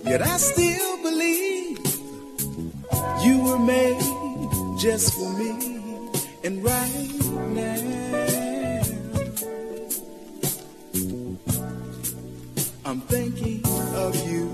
Yet I still believe you were made just for me. And right now, I'm thinking of you.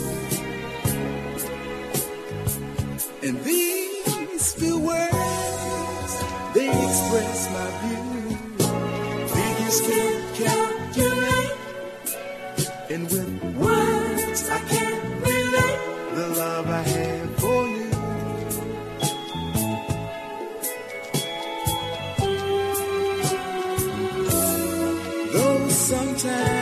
And these few words, they express my view. Figures can't calculate, and with words I can't relate the love I have for you. Though sometimes